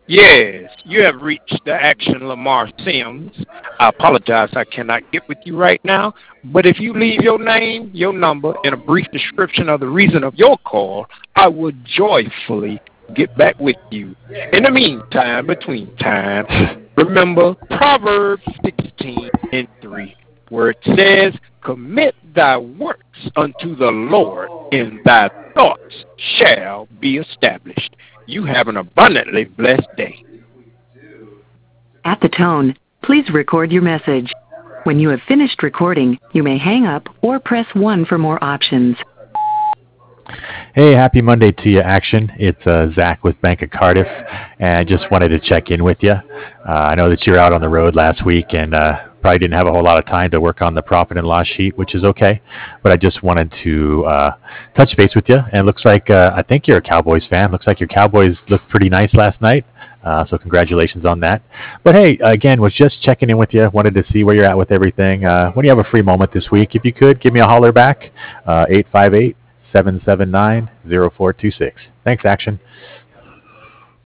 Yes, you have reached the Action Lamar Sims. I apologize, I cannot get with you right now. But if you leave your name, your number, and a brief description of the reason of your call, I will joyfully get back with you. In the meantime, between time, remember Proverbs 16 and 3, where it says, commit thy works unto the Lord, and thy thoughts shall be established. You have an abundantly blessed day. At the tone, please record your message. When you have finished recording, you may hang up or press 1 for more options. Hey, happy Monday to you, Action. It's Zach with Bank of Cardiff, and I just wanted to check in with you. I know that you're out on the road last week and probably didn't have a whole lot of time to work on the profit and loss sheet, which is okay. But I just wanted to touch base with you. And it looks like, I think you're a Cowboys fan. Looks like your Cowboys looked pretty nice last night. So congratulations on that. But hey, again, was just checking in with you. Wanted to see where you're at with everything. When you have a free moment this week, if you could, give me a holler back, 858-779-0426. Thanks, Action.